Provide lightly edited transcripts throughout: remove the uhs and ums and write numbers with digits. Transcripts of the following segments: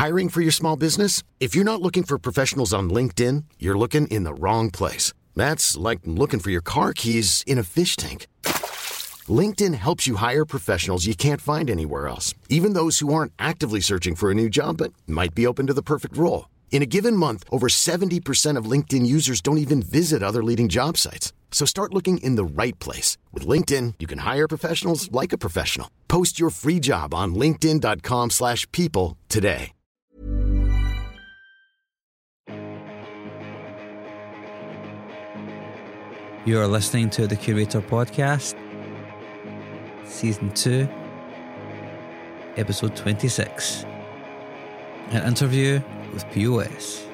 Hiring for your small business? If you're not looking for professionals on LinkedIn, you're looking in the wrong place. That's like looking for your car keys in a fish tank. LinkedIn helps you hire professionals you can't find anywhere else, even those who aren't actively searching for a new job but might be open to the perfect role. In a given month, over 70% of LinkedIn users don't even visit other leading job sites. So start looking in the right place. With LinkedIn, you can hire professionals like a professional. Post your free job on linkedin.com/people today. You are listening to the Curator Podcast, Season 2, Episode 26, an interview with POS.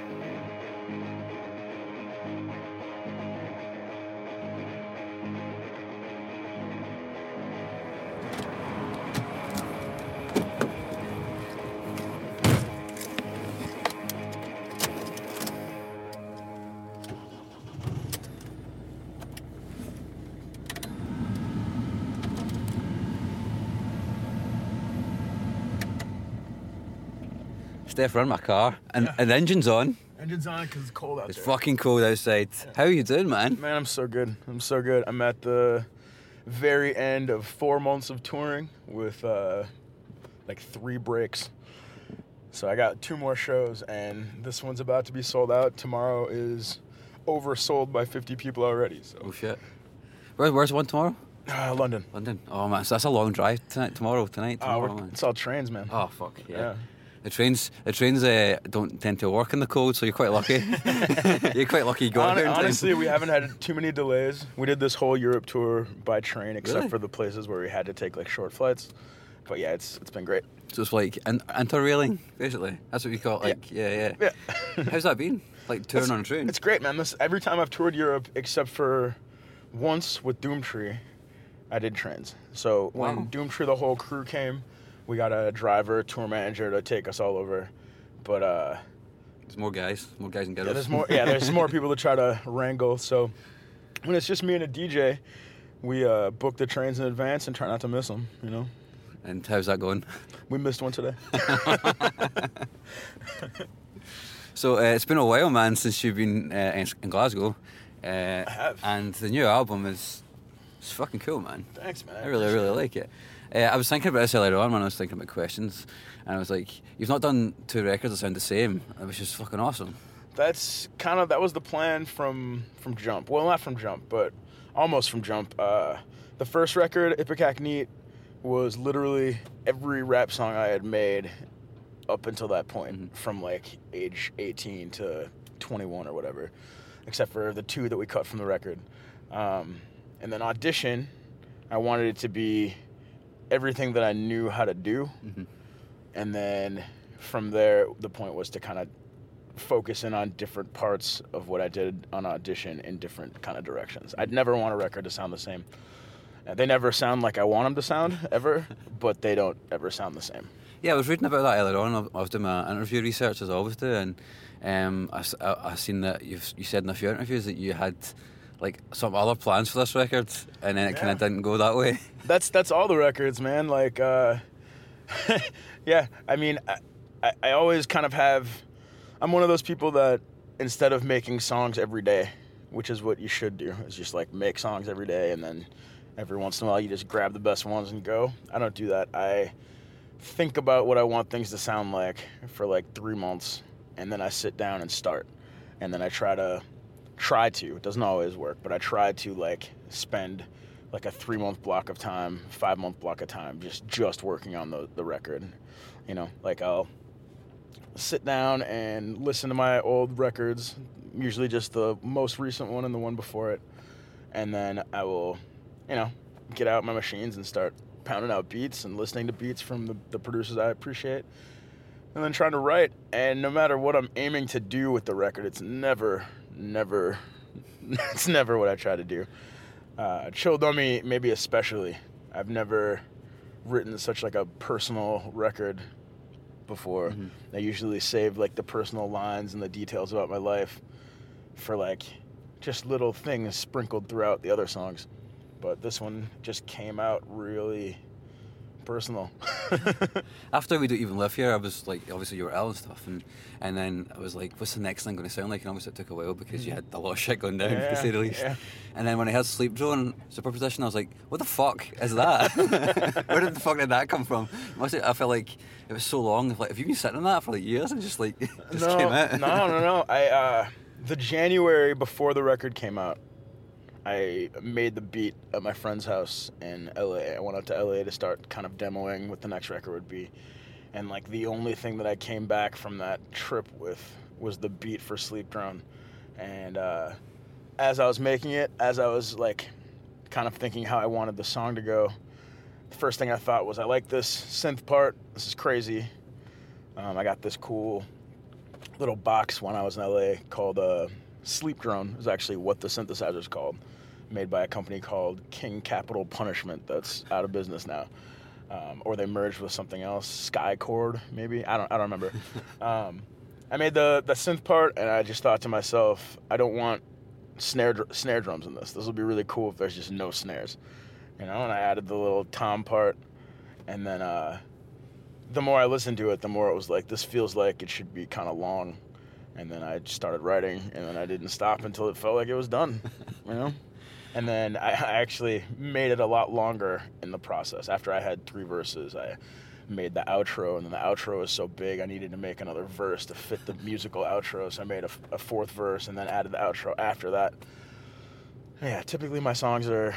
Steph, we're in my car and the engine's on. Engine's on because it's cold out It's there. fucking cold outside. Yeah. How are you doing, man? Man, I'm so good. I'm at the very end of 4 months of touring with like 3 breaks. So I got 2 more shows, and this one's about to be sold out. Tomorrow is oversold by 50 people already. So. Oh shit. Where's one tomorrow? London. London. Oh man, so that's a long drive tomorrow, man. It's all trains, man. Oh fuck yeah. The trains don't tend to work in the cold, so you're quite lucky. You're quite lucky you got here. Honestly, we haven't had too many delays. We did this whole Europe tour by train, except for the places where we had to take like short flights. But yeah, it's been great. So it's like interrailing, basically. That's what you call it. Like, yeah. How's that been? Like touring on a train? It's great, man. Every time I've toured Europe, except for once with Doomtree, I did trains. So when Doomtree, the whole crew came, we got a driver, tour manager to take us all over, but there's more guys and girls. Yeah, there's more people to try to wrangle. So when it's just me and a DJ, we book the trains in advance and try not to miss them. You know. And how's that going? We missed one today. So it's been a while, man, since you've been in Glasgow. I have. And the new album it's fucking cool, man. Thanks, man. I really like it. I was thinking about this earlier on when I was thinking about questions, and I was like, you've not done 2 records that sound the same, which is fucking awesome. That was the plan from Jump. Well, not from Jump, but almost from Jump. The first record, Ipecac Neat, was literally every rap song I had made up until that point, from like age 18 to 21 or whatever, except for the 2 that we cut from the record. And then Audition, I wanted it to be everything that I knew how to do. And then from there, the point was to kind of focus in on different parts of what I did on Audition in different kind of directions. I'd never want a record to sound the same. They never sound like I want them to sound, ever, but they don't ever sound the same. Yeah, I was reading about that earlier on. I was doing my interview research, as I always do, and I seen that you said in a few interviews that you had like some other plans for this record, and then it kind of didn't go that way. That's all the records, man. Like, yeah. I mean, I always kind of have. I'm one of those people that instead of making songs every day, which is what you should do, is just like make songs every day, and then every once in a while you just grab the best ones and go. I don't do that. I think about what I want things to sound like for like 3 months, and then I sit down and start, and then I try to. It doesn't always work, but I try to like spend like a 3-month block of time, 5-month block of time, just working on the record. You know, like I'll sit down and listen to my old records, usually just the most recent one and the one before it, and then I will, get out my machines and start pounding out beats and listening to beats from the producers I appreciate, and then trying to write. And no matter what I'm aiming to do with the record, it's never it's never what I try to do. Chill Dummy, maybe especially. I've never written such like a personal record before. I usually save like the personal lines and the details about my life for like just little things sprinkled throughout the other songs. But this one just came out really personal. After We Don't Even Live Here, I was like, obviously you were ill and stuff, and then I was like, what's the next thing going to sound like? And obviously it took a while because you had a lot of shit going down, to say the least. Yeah. And then when I heard Sleep Drone Superposition, I was like, what the fuck is that? Where did the fuck did that come from? I felt like it was so long. Like, have you been sitting on that for like years and just like, just came out? No. The January before the record came out, I made the beat at my friend's house in LA. I went out to LA to start kind of demoing what the next record would be. And like the only thing that I came back from that trip with was the beat for Sleep Drone. And as I was making it, as I was like kind of thinking how I wanted the song to go, the first thing I thought was, I like this synth part. This is crazy. I got this cool little box when I was in LA called Sleep Drone. Is actually what the synthesizer is called, made by a company called King Capital Punishment that's out of business now, or they merged with something else, Skychord maybe. I don't remember. I made the synth part, and I just thought to myself, I don't want snare drums in this. This will be really cool if there's just no snares, you know. And I added the little tom part, and then the more I listened to it, the more it was like, this feels like it should be kind of long. And then I just started writing, and then I didn't stop until it felt like it was done, you know? And then I actually made it a lot longer in the process. After I had 3 verses, I made the outro, and then the outro was so big I needed to make another verse to fit the musical outro, so I made a 4th verse and then added the outro after that. Yeah, typically my songs are,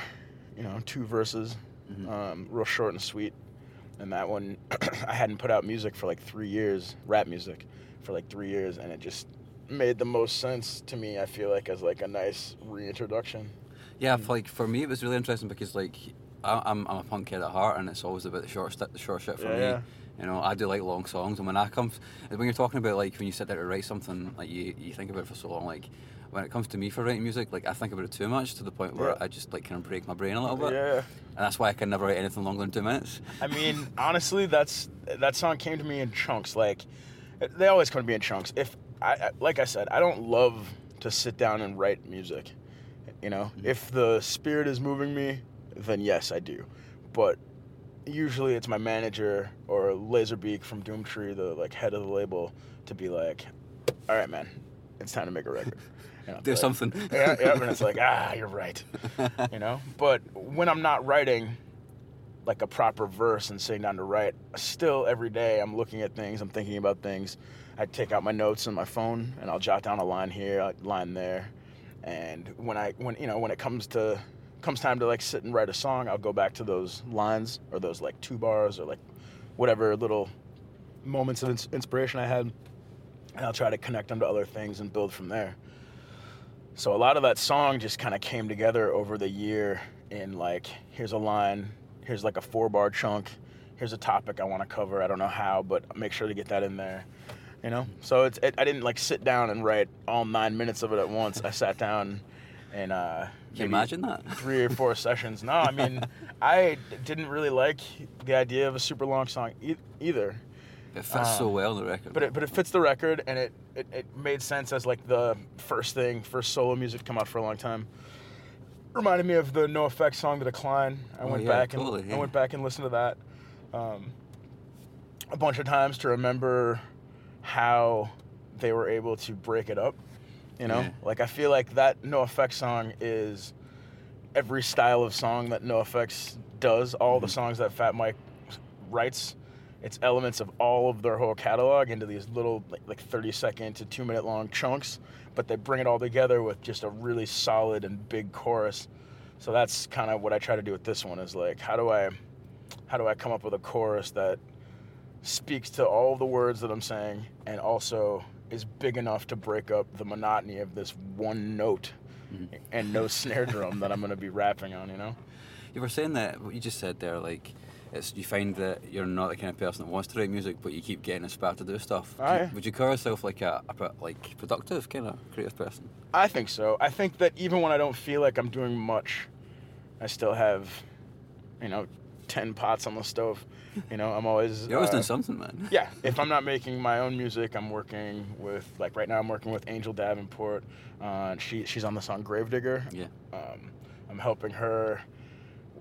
2 verses, real short and sweet. And that one, I hadn't put out music for like 3 years, rap music, for like 3 years, and it just made the most sense to me, I feel like, as like a nice reintroduction. Yeah, like for me it was really interesting because like I'm a punk kid at heart, and it's always about the short shit for me. Yeah. You know, I do like long songs, and when you're talking about like when you sit there to write something, like you think about it for so long, like when it comes to me for writing music, like I think about it too much to the point where I just like kind of break my brain a little bit. Yeah. And that's why I can never write anything longer than 2 minutes. I mean, honestly, that song came to me in chunks. Like, they always come to me in chunks. Like I said, I don't love to sit down and write music. You know, if the spirit is moving me, then yes, I do. But usually it's my manager or Laserbeak from Doomtree, the like head of the label, to be like, all right, man, it's time to make a record. Do something. Yeah, and it's like, you're right. You know? But when I'm not writing like a proper verse and sitting down to write, still every day I'm looking at things, I'm thinking about things. I take out my notes on my phone and I'll jot down a line here, a line there. And when it comes time to like sit and write a song, I'll go back to those lines or those like 2 bars or like whatever little moments of inspiration I had, and I'll try to connect them to other things and build from there. So a lot of that song just kind of came together over the year in like, here's a line, here's like a 4-bar chunk, here's a topic I want to cover, I don't know how, but make sure to get that in there, you know? So I didn't like sit down and write all 9 minutes of it at once. I sat down and Can you imagine that? 3 or 4 sessions. No, I mean, I didn't really like the idea of a super long song either. It fits so well in the record. But it fits the record, and it made sense as like the first solo music to come out for a long time. Reminded me of the NoFX song "The Decline." I went back and listened to that a bunch of times to remember how they were able to break it up. You know, like I feel like that NoFX song is every style of song that NoFX does. All the songs that Fat Mike writes. It's elements of all of their whole catalog into these little like 30-second to 2-minute long chunks, but they bring it all together with just a really solid and big chorus. So that's kind of what I try to do with this one, is like, how do I come up with a chorus that speaks to all the words that I'm saying and also is big enough to break up the monotony of this one note and no snare drum that I'm going to be rapping on, you know? You were saying that, what you just said there, like, you find that you're not the kind of person that wants to write music, but you keep getting inspired to do stuff. Would you call yourself like a productive kind of creative person? I think so. I think that even when I don't feel like I'm doing much, I still have, 10 pots on the stove. I'm always... You're always doing something, man. Yeah. If I'm not making my own music, I'm working with, like right now I'm working with Angel Davenport. She's on the song Gravedigger. Yeah. I'm helping her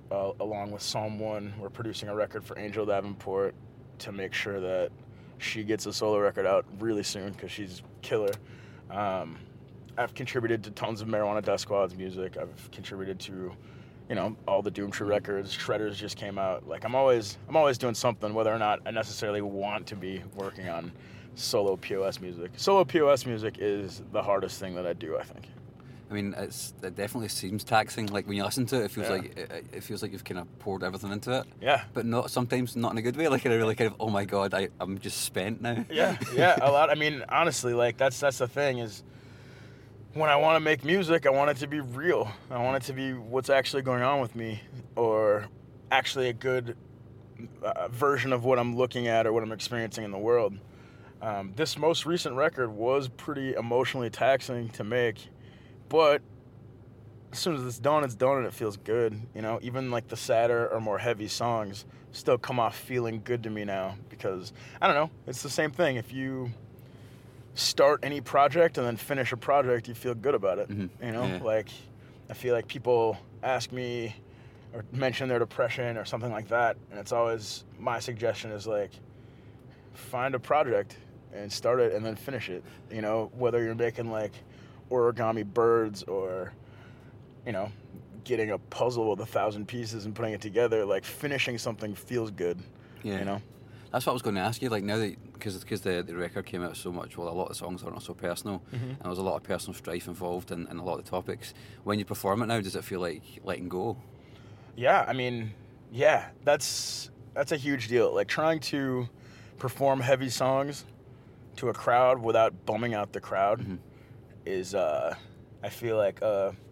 along with Psalm 1, we're producing a record for Angel Davenport to make sure that she gets a solo record out really soon because she's killer. I've contributed to tons of Marijuana Death Squad's music. I've contributed to, all the Doomtree records. Shredders just came out. Like I'm always doing something, whether or not I necessarily want to be working on solo POS music. Solo POS music is the hardest thing that I do, I think. I mean, it definitely seems taxing. Like when you listen to it, it feels like it feels like you've kind of poured everything into it. Yeah. But sometimes not in a good way. Like in a really kind of, oh my god, I'm just spent now. Yeah, a lot. I mean, honestly, like that's the thing is, when I want to make music, I want it to be real. I want it to be what's actually going on with me, or actually a good version of what I'm looking at or what I'm experiencing in the world. This most recent record was pretty emotionally taxing to make. But as soon as it's done and it feels good. Even like the sadder or more heavy songs still come off feeling good to me now because, I don't know, it's the same thing. If you start any project and then finish a project, you feel good about it. Mm-hmm. Like I feel like people ask me or mention their depression or something like that. And it's always, my suggestion is like, find a project and start it and then finish it. Whether you're making like origami birds or getting a puzzle with 1,000 pieces and putting it together, like finishing something feels good. That's what I was going to ask you, like now that because the record came out so much, well, a lot of the songs are not so personal, and there was a lot of personal strife involved in a lot of the topics. When you perform it now, does it feel like letting go? Yeah, I mean, that's a huge deal. Like trying to perform heavy songs to a crowd without bumming out the crowd is, I feel like,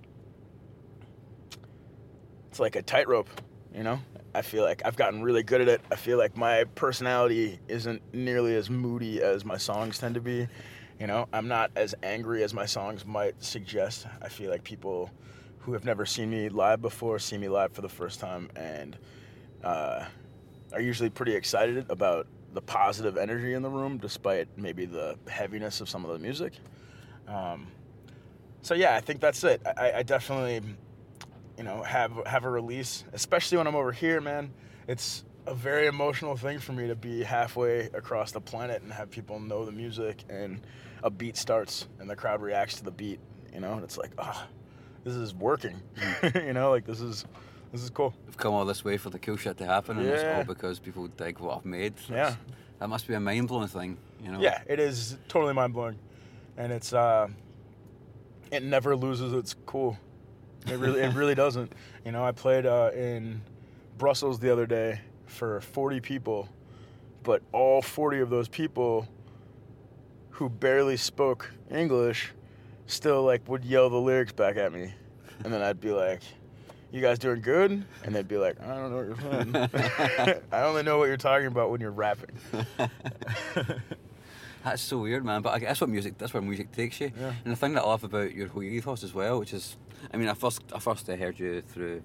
it's like a tightrope, I feel like I've gotten really good at it. I feel like my personality isn't nearly as moody as my songs tend to be. I'm not as angry as my songs might suggest. I feel like people who have never seen me live before see me live for the first time and are usually pretty excited about the positive energy in the room, despite maybe the heaviness of some of the music. So yeah, I think that's it. I definitely, have a release, especially when I'm over here, man. It's a very emotional thing for me to be halfway across the planet and have people know the music and a beat starts and the crowd reacts to the beat, and it's like, this is working, like this is cool. We've come all this way for the cool shit to happen, and it's all because people dig what I've made. That must be a mind-blowing thing, Yeah, it is totally mind-blowing, and it's it never loses its cool. It really doesn't. I played in Brussels the other day for 40 people, but all 40 of those people who barely spoke English still would yell the lyrics back at me, and then I'd be like, "You guys doing good?" And they'd be like, "I don't know what you're saying." I only know what you're talking about when you're rapping. That's so weird, man. But I guess that's where music takes you. Yeah. And the thing that I love about your whole ethos as well, which is, I mean, I first heard you through,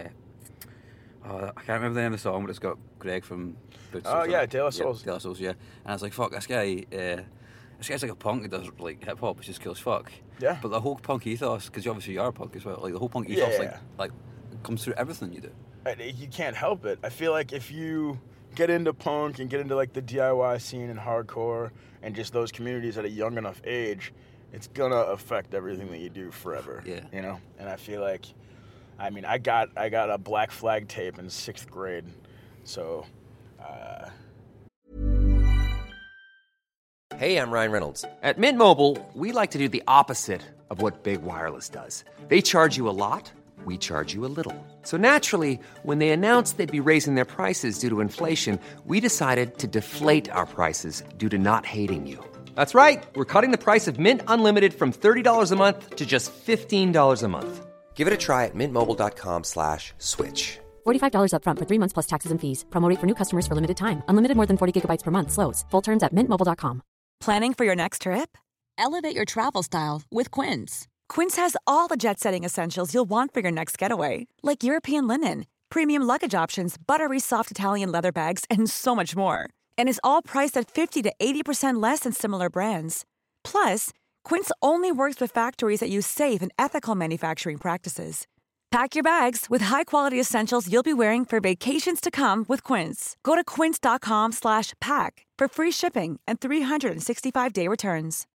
I can't remember the name of the song, but it's got Greg from... Oh, yeah, De La Souls. De La Souls, yeah. And I was like, fuck, this guy's like a punk who does like hip hop, which is cool as fuck. Yeah. But the whole punk ethos, because obviously you are a punk as well, like the whole punk ethos, like comes through everything you do. You can't help it. I feel like if you get into punk and get into like the DIY scene and hardcore and just those communities at a young enough age, it's gonna affect everything that you do forever. Yeah. And I feel like, I mean, I got a Black Flag tape in 6th grade, so. Hey, I'm Ryan Reynolds. At Mint Mobile, we like to do the opposite of what Big Wireless does. They charge you a lot, we charge you a little. So naturally, when they announced they'd be raising their prices due to inflation, we decided to deflate our prices due to not hating you. That's right. We're cutting the price of Mint Unlimited from $30 a month to just $15 a month. Give it a try at mintmobile.com/switch. $45 up front for 3 months plus taxes and fees. Promo rate for new customers for limited time. Unlimited more than 40 gigabytes per month slows. Full terms at mintmobile.com. Planning for your next trip? Elevate your travel style with Quince. Quince has all the jet-setting essentials you'll want for your next getaway, like European linen, premium luggage options, buttery soft Italian leather bags, and so much more. And is all priced at 50 to 80% less than similar brands. Plus, Quince only works with factories that use safe and ethical manufacturing practices. Pack your bags with high-quality essentials you'll be wearing for vacations to come with Quince. Go to quince.com/pack for free shipping and 365-day returns.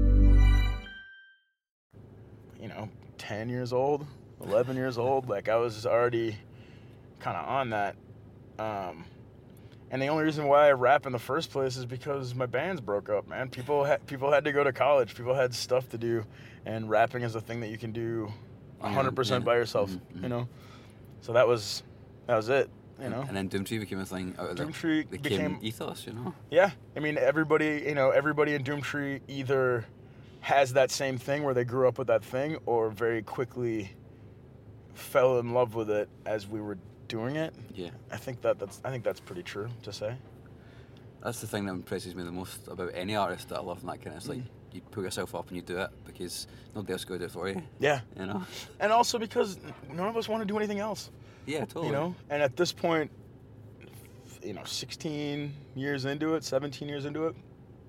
10 years old, 11 years old, like I was already kind of on that. And the only reason why I rap in the first place is because my bands broke up, man. People had to go to college. People had stuff to do, and rapping is a thing that you can do 100% by yourself, So that was it, And then Doomtree became a thing out of Doomtree became ethos, Yeah, I mean everybody in Doomtree either has that same thing where they grew up with that thing, or very quickly fell in love with it as we were doing it. Yeah, I think that's pretty true to say. That's the thing that impresses me the most about any artist that I love, and that kind of, it's like you put yourself up and you do it because nobody else is going to do it for you. Yeah. And also because none of us want to do anything else. Yeah, totally. And at this point, 16 years into it, 17 years into it,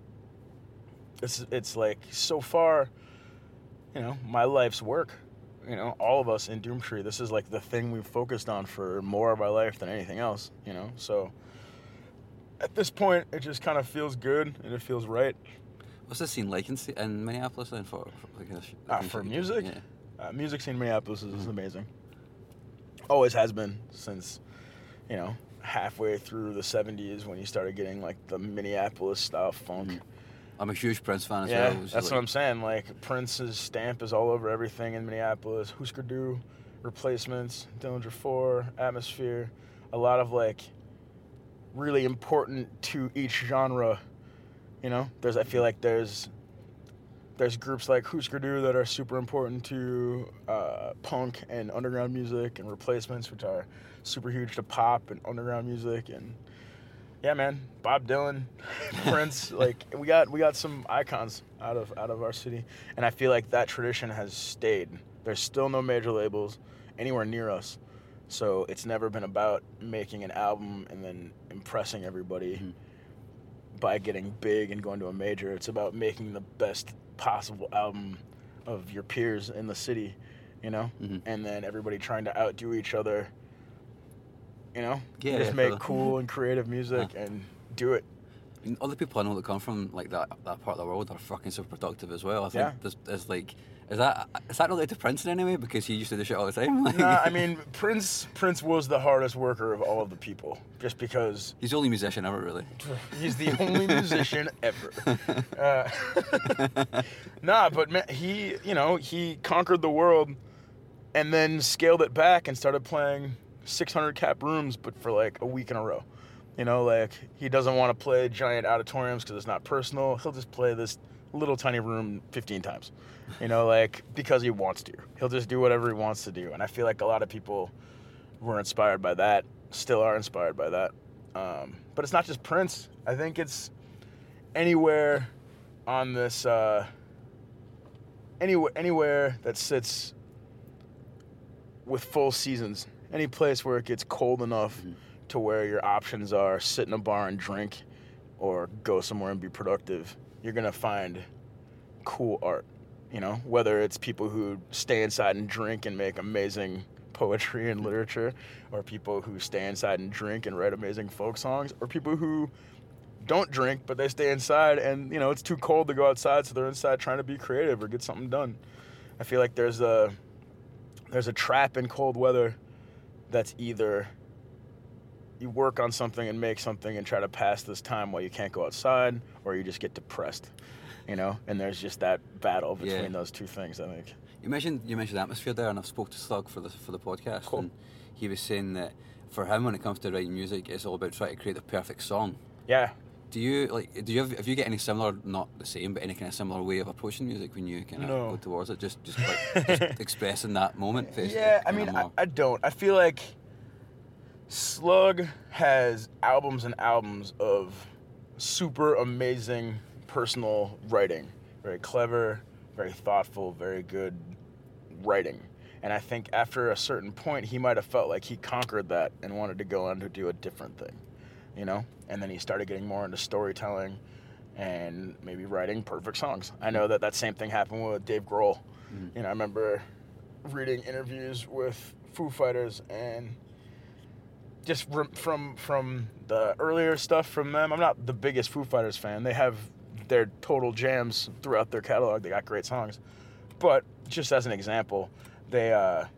it's like so far, my life's work. All of us in Doomtree, this is like the thing we've focused on for more of our life than anything else, So at this point, it just kind of feels good and it feels right. What's the scene like in Minneapolis then for music? Yeah. Music scene in Minneapolis is amazing. Always has been since, halfway through the 70s when you started getting like the Minneapolis style funk. I'm a huge Prince fan as well. Yeah, that's what I'm saying. Like, Prince's stamp is all over everything in Minneapolis. Husker Du, Replacements, Dillinger 4, Atmosphere. A lot of, like, really important to each genre, I feel like there's groups like Husker Du that are super important to punk and underground music, and Replacements, which are super huge to pop and underground music, and yeah, man, Bob Dylan, Prince, like we got some icons out of our city, and I feel like that tradition has stayed. There's still no major labels anywhere near us, so it's never been about making an album and then impressing everybody by getting big and going to a major. It's about making the best possible album of your peers in the city, and then everybody trying to outdo each other. Just make cool and creative music and do it. I mean, other people I know that come from like that part of the world are fucking super productive as well. I think there's like, is that related to Prince in any way? Because he used to do shit all the time. Nah, I mean Prince was the hardest worker of all of the people, just because he's the only musician ever, really. He's the only musician ever. But man, he conquered the world, and then scaled it back and started playing 600 cap rooms, but for like a week in a row. Like he doesn't want to play giant auditoriums because it's not personal. He'll just play this little tiny room 15 times, like because he wants to. He'll just do whatever he wants to do. And I feel like a lot of people were inspired by that, still are inspired by that. But it's not just Prince. I think it's anywhere on this, anywhere that sits with full seasons. Any place where it gets cold enough to where your options are sit in a bar and drink or go somewhere and be productive, you're going to find cool art, whether it's people who stay inside and drink and make amazing poetry and literature, or people who stay inside and drink and write amazing folk songs, or people who don't drink but they stay inside and, it's too cold to go outside, so they're inside trying to be creative or get something done. I feel like there's a trap in cold weather that's either you work on something and make something and try to pass this time while you can't go outside, or you just get depressed, and there's just that battle between those two things, I think. You mentioned Atmosphere there, and I've spoke to Slug for the podcast, cool. And he was saying that for him, when it comes to writing music, it's all about trying to create the perfect song. Yeah. Have you get any similar, not the same, but any kind of similar way of approaching music when you kind of go towards it? Just expressing that moment? Yeah, I mean, I don't. I feel like Slug has albums and albums of super amazing personal writing. Very clever, very thoughtful, very good writing. And I think after a certain point, he might have felt like he conquered that and wanted to go on to do a different thing. And then he started getting more into storytelling and maybe writing perfect songs. I know that same thing happened with Dave Grohl. I remember reading interviews with Foo Fighters, and just from the earlier stuff from them, I'm not the biggest Foo Fighters fan. They have their total jams throughout their catalog. They got great songs. But just as an example, they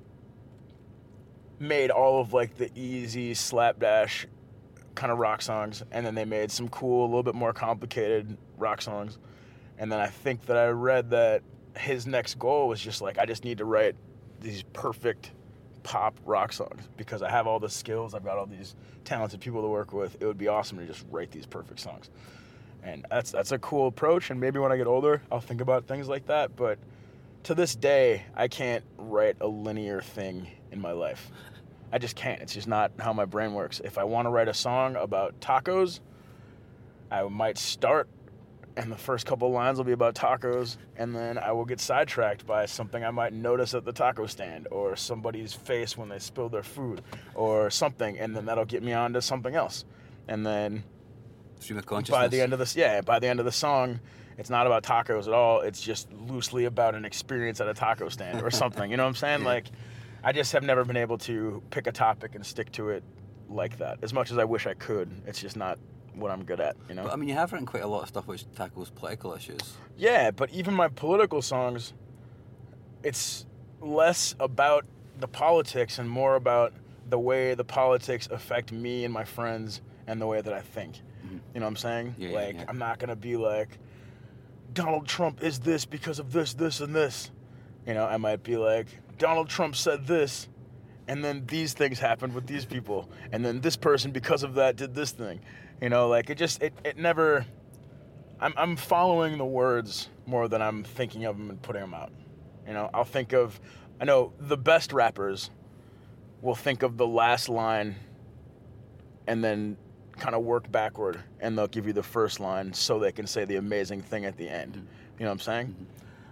made all of like the easy slapdash kind of rock songs, and then they made some cool, a little bit more complicated rock songs. And then I think that I read that his next goal was just like, I just need to write these perfect pop rock songs because I have all the skills, I've got all these talented people to work with. It would be awesome to just write these perfect songs. And that's a cool approach, and maybe when I get older, I'll think about things like that. But to this day, I can't write a linear thing in my life. I just can't. It's just not how my brain works. If I want to write a song about tacos, I might start, and the first couple lines will be about tacos, and then I will get sidetracked by something I might notice at the taco stand, or somebody's face when they spill their food, or something, and then that'll get me on to something else. And then stream of consciousness. by the end of the song, it's not about tacos at all. It's just loosely about an experience at a taco stand or something. You know what I'm saying? Yeah. Like, I just have never been able to pick a topic and stick to it like that. As much as I wish I could, it's just not what I'm good at, you know? But I mean, you have written quite a lot of stuff which tackles political issues. Yeah, but even my political songs, it's less about the politics and more about the way the politics affect me and my friends and the way that I think. Mm-hmm. You know what I'm saying? Yeah, like, yeah. I'm not going to be like, Donald Trump is this because of this, this, and this. You know, I might be like, Donald Trump said this, and then these things happened with these people, and then this person, because of that, did this thing. You know, like, it never, I'm following the words more than I'm thinking of them and putting them out. You know, I know the best rappers will think of the last line and then kind of work backward, and they'll give you the first line so they can say the amazing thing at the end. You know what I'm saying? Mm-hmm.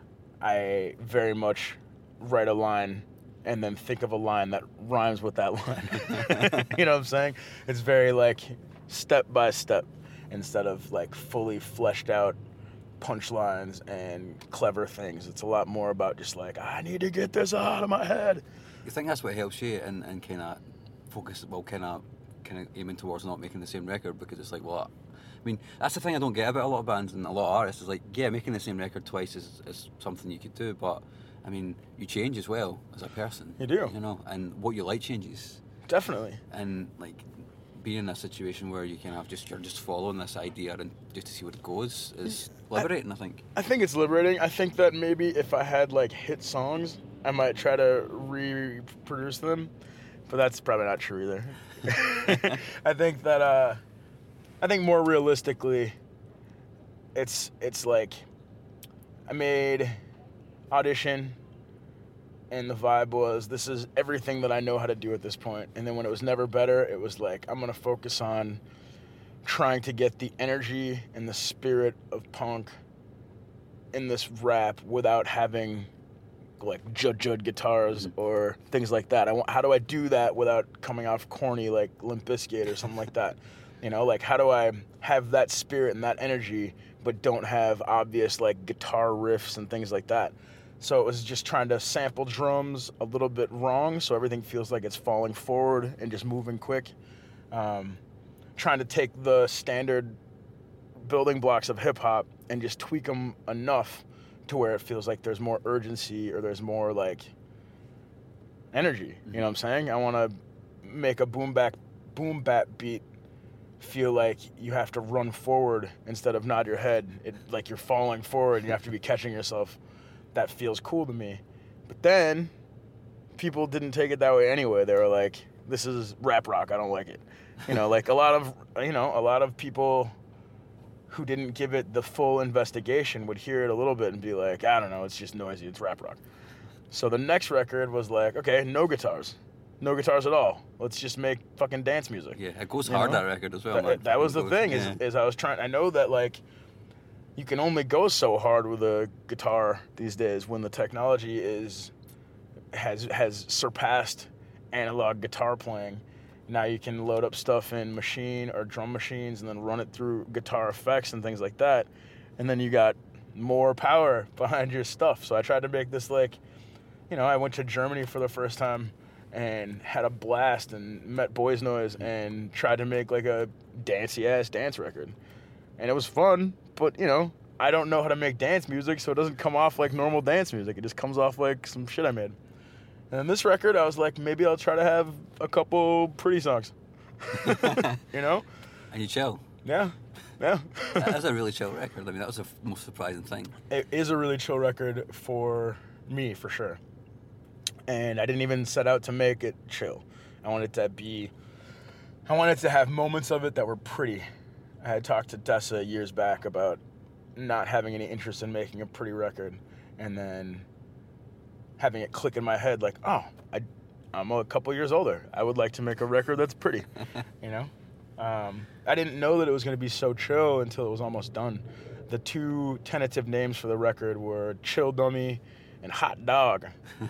I very much write a line and then think of a line that rhymes with that line. You know what I'm saying? It's very like step by step instead of like fully fleshed out punchlines and clever things. It's a lot more about just like, I need to get this out of my head. You think that's what helps you and kind of focus, well, kind of aiming towards not making the same record, because it's like, well, I mean, that's the thing I don't get about a lot of bands and a lot of artists is like, yeah, making the same record twice is something you could do, but I mean, you change as well as a person. You do. You know, and what you like changes. Definitely. And like being in a situation where you kind of you're just following this idea and just to see where it goes is liberating, I think. I think it's liberating. I think that maybe if I had like hit songs, I might try to reproduce them, but that's probably not true either. I think that I think more realistically, it's like I made Audition, and the vibe was, this is everything that I know how to do at this point. And then when it was Never Better, it was like, I'm going to focus on trying to get the energy and the spirit of punk in this rap without having like Judd guitars or things like that. How do I do that without coming off corny like Limp Bizkit or something like that? You know, like how do I have that spirit and that energy but don't have obvious like guitar riffs and things like that? So it was just trying to sample drums a little bit wrong so everything feels like it's falling forward and just moving quick. Trying to take the standard building blocks of hip-hop and just tweak them enough to where it feels like there's more urgency or there's more like energy. You know what I'm saying? I want to make a boom bap beat feel like you have to run forward instead of nod your head. Like you're falling forward and you have to be catching yourself. That feels cool to me. But then people didn't take it that way anyway. They were like, this is rap rock, I don't like it. You know, like a lot of people who didn't give it the full investigation would hear it a little bit and be like, I don't know, it's just noisy, it's rap rock. So the next record was like, okay, no guitars at all. Let's just make fucking dance music. Yeah, it goes hard, that record as well, man. That was the thing, is I was trying, I know that like, you can only go so hard with a guitar these days when the technology has surpassed analog guitar playing. Now you can load up stuff in machine or drum machines and then run it through guitar effects and things like that. And then you got more power behind your stuff. So I tried to make this like, you know, I went to Germany for the first time and had a blast and met Boys Noise and tried to make like a dancey-ass dance record. And it was fun, but, you know, I don't know how to make dance music, so it doesn't come off like normal dance music. It just comes off like some shit I made. And this record, I was like, maybe I'll try to have a couple pretty songs. You know? And you chill. Yeah. Yeah. That's a really chill record. I mean, that was the most surprising thing. It is a really chill record for me, for sure. And I didn't even set out to make it chill. I wanted to have moments of it that were pretty. I had talked to Dessa years back about not having any interest in making a pretty record, and then having it click in my head like, oh, I'm a couple years older. I would like to make a record that's pretty, you know? I didn't know that it was going to be so chill until it was almost done. The two tentative names for the record were Chill Dummy and Hot Dog.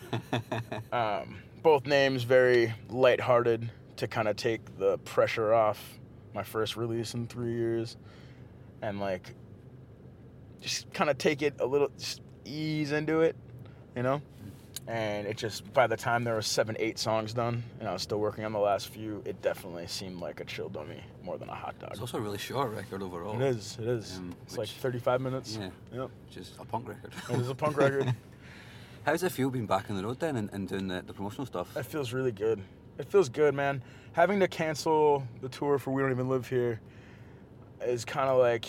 Both names very lighthearted to kind of take the pressure off my first release in 3 years, and like just kind of take it a little, just ease into it, you know? And it just, by the time there were 7-8 songs done and I was still working on the last few, it definitely seemed like a Chill Dummy more than a Hot Dog. It's also a really short record overall. It is. It's like 35 minutes. Yeah. Yep. Which is a punk record. It is a punk record. How does it feel being back on the road then and doing the promotional stuff? It feels really good. It feels good, man. Having to cancel the tour for We Don't Even Live Here is kind of like...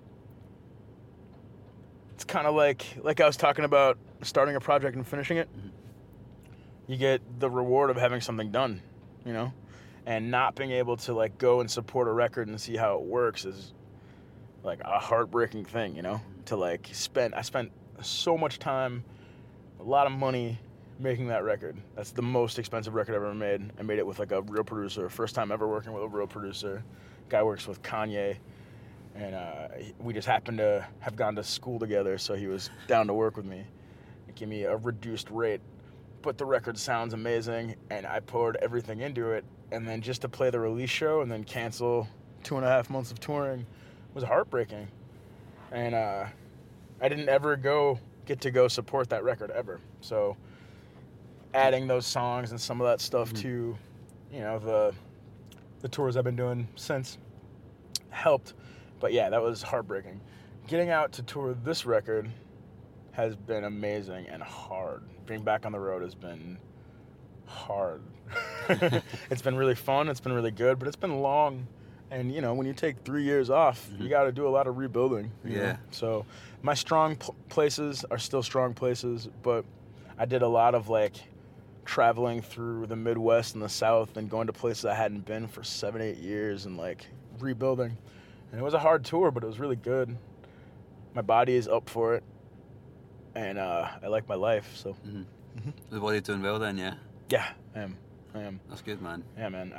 It's kind of like I was talking about starting a project and finishing it. Mm-hmm. You get the reward of having something done, you know? And not being able to like go and support a record and see how it works is like a heartbreaking thing, you know? To like I spent so much time, a lot of money making that record. That's the most expensive record I've ever made. I made it with like a real producer, first time ever working with a real producer. Guy works with Kanye. And we just happened to have gone to school together, so he was down to work with me and give me a reduced rate. But the record sounds amazing, and I poured everything into it. And then just to play the release show and then cancel 2.5 months of touring was heartbreaking. And I didn't ever get to go support that record ever. So adding those songs and some of that stuff to, you know, the tours I've been doing since helped. But yeah, that was heartbreaking. Getting out to tour this record has been amazing and hard. Being back on the road has been hard. It's been really fun, it's been really good, but it's been long. And, you know, when you take 3 years off, you got to do a lot of rebuilding. You know? So my strong places are still strong places, but I did a lot of, like, traveling through the Midwest and the South and going to places I hadn't been for 7-8 years and, like, rebuilding. And it was a hard tour, but it was really good. My body is up for it, and I like my life. So, The body's doing well then, yeah. Yeah, I am. That's good, man. Yeah, man.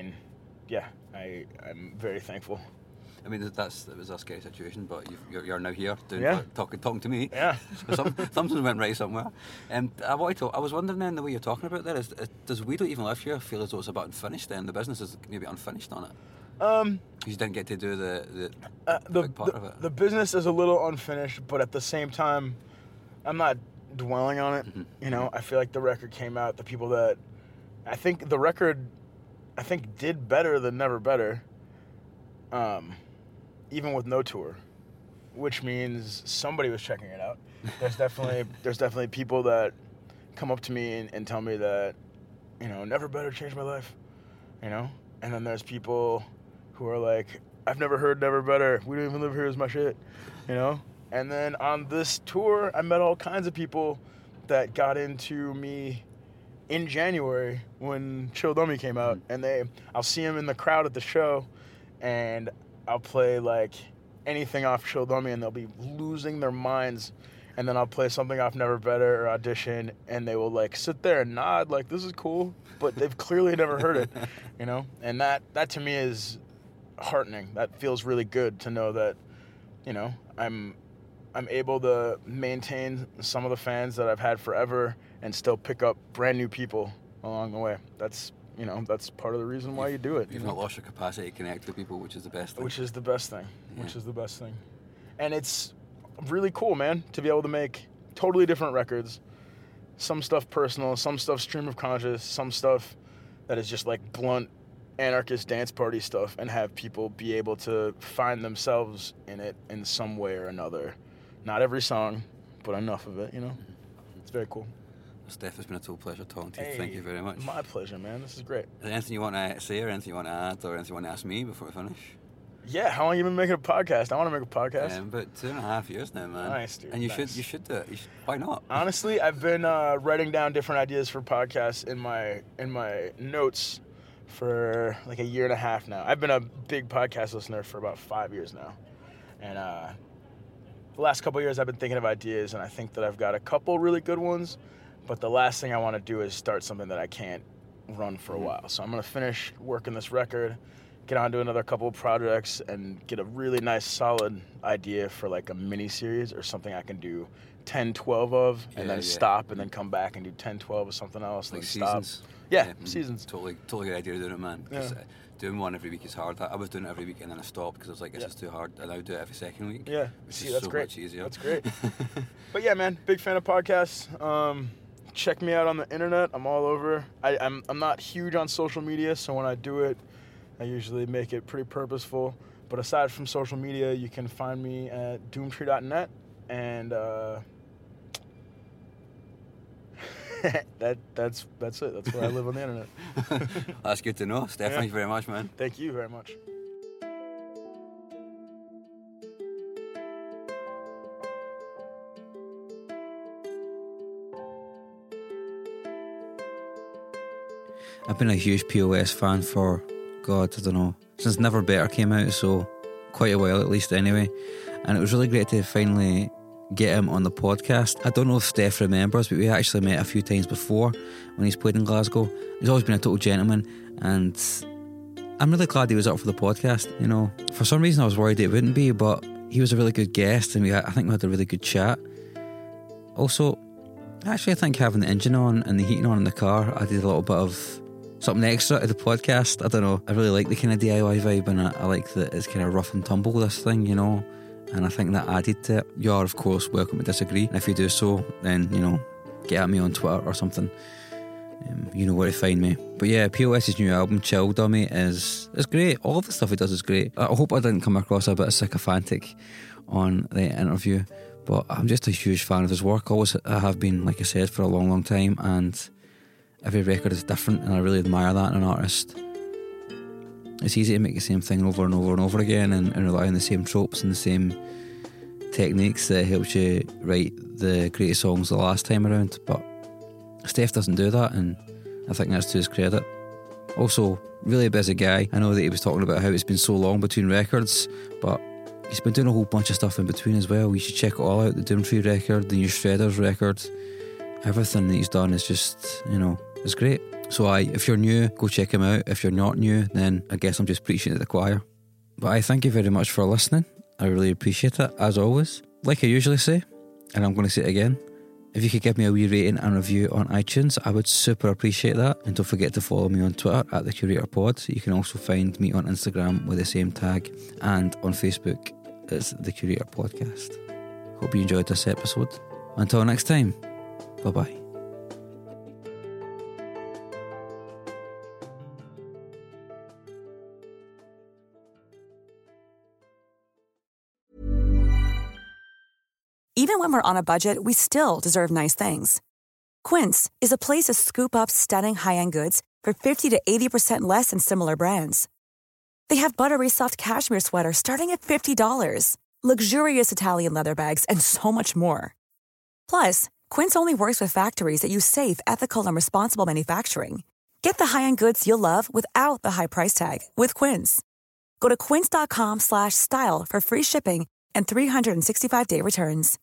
I'm very thankful. I mean, it was a scary situation, but you're now here talking to me. Yeah. So something went right somewhere. And I was wondering then, the way you're talking about that, does We Don't Even Live Here feel as though it's about unfinished then? The business is maybe unfinished on it? You didn't get to do the big part of it. The business is a little unfinished, but at the same time, I'm not dwelling on it. Mm-hmm. You know, I feel like the record came out. The people that I think the record, did better than Never Better. Even with no tour, which means somebody was checking it out. There's definitely people that come up to me and tell me that, you know, Never Better changed my life. You know, and then there's people who are like, I've never heard Never Better. We Don't Even Live Here is my shit, you know? And then on this tour, I met all kinds of people that got into me in January when Chill Dummy came out. And I'll see them in the crowd at the show, and I'll play like anything off Chill Dummy, and they'll be losing their minds. And then I'll play something off Never Better or Audition, and they will like sit there and nod like, this is cool, but they've clearly never heard it, you know? And that to me is heartening. That feels really good to know that, you know, I'm able to maintain some of the fans that I've had forever and still pick up brand new people along the way. That's, you know, that's part of the reason why you do it. You've not lost your capacity to connect with people, which is the best thing. Which is the best thing. And it's really cool, man, to be able to make totally different records some stuff personal, some stuff stream of conscious, some stuff that is just like blunt anarchist dance party stuff, and have people be able to find themselves in it in some way or another. Not every song, but enough of it, you know? It's very cool. Steph, it's been a total pleasure talking to you. Hey, thank you very much. My pleasure, man. This is great. Is there anything you want to say, or anything you want to add, or anything you want to ask me before we finish? Yeah, how long have you been making a podcast? I want to make a podcast. About 2.5 years now, man. Nice, dude. And you nice. should do it. Why not? Honestly, I've been writing down different ideas for podcasts in my notes for like a year and a half now. I've been a big podcast listener for about 5 years now, and the last couple of years I've been thinking of ideas, and I think that I've got a couple really good ones. But the last thing I want to do is start something that I can't run for a while. So I'm gonna finish working this record, get on to another couple of projects, and get a really nice solid idea for like a mini series or something I can do 10, 12 of, and then stop, and then come back and do 10, 12 of something else, like then seasons. Stop. Yeah, seasons. Totally good idea doing it, man. Yeah. Doing one every week is hard. I was doing it every week and then I stopped because I was like, this is too hard. I now do it every second week. Yeah, Which that's is so great. much easier. That's great. But yeah, man, big fan of podcasts. Check me out on the internet. I'm all over. I'm not huge on social media, so when I do it, I usually make it pretty purposeful. But aside from social media, you can find me at doomtree.net, and that's it. That's where I live on the internet. That's good to know. Steph, thank you very much, man. Thank you very much. I've been a huge POS fan for, God, I don't know, since Never Better came out, so quite a while at least anyway. And it was really great to finally get him on the podcast. I don't know if Steph remembers, but we actually met a few times before when he's played in Glasgow. He's always been a total gentleman, and I'm really glad he was up for the podcast. You know, for some reason I was worried it wouldn't be, but he was a really good guest, and I think we had a really good chat. Also, actually I think having the engine on and the heating on in the car added a little bit of something extra to the podcast. I don't know, I really like the kind of DIY vibe, and I like that it's kind of rough and tumble, this thing, you know, and I think that added to it. You are of course welcome to disagree, and if you do so, then, you know, get at me on Twitter or something. You know where to find me. But yeah, POS's new album Chill Dummy is great. All of the stuff he does is great. I hope I didn't come across a bit sycophantic on the interview, but I'm just a huge fan of his work. Always have been, like I said, for a long time, and every record is different, and I really admire that in an artist. It's easy to make the same thing over and over and over again, and rely on the same tropes and the same techniques that helps you write the greatest songs the last time around, but Steph doesn't do that, and I think that's to his credit. Also, really busy guy. I know that he was talking about how it's been so long between records, but he's been doing a whole bunch of stuff in between as well. You should check it all out. The Doomtree record, the new Shredders record, everything that he's done is just, you know, it's great. So if you're new, go check him out. If you're not new, then I guess I'm just preaching to the choir. But I thank you very much for listening. I really appreciate it, as always. Like I usually say, and I'm going to say it again, if you could give me a wee rating and review on iTunes, I would super appreciate that. And don't forget to follow me on Twitter at The Curator Pod. You can also find me on Instagram with the same tag, and on Facebook it's The Curator Podcast. Hope you enjoyed this episode. Until next time, bye-bye. Even when we're on a budget, we still deserve nice things. Quince is a place to scoop up stunning high-end goods for 50 to 80% less than similar brands. They have buttery soft cashmere sweaters starting at $50, luxurious Italian leather bags, and so much more. Plus, Quince only works with factories that use safe, ethical, and responsible manufacturing. Get the high-end goods you'll love without the high price tag with Quince. Go to quince.com/style for free shipping and 365-day returns.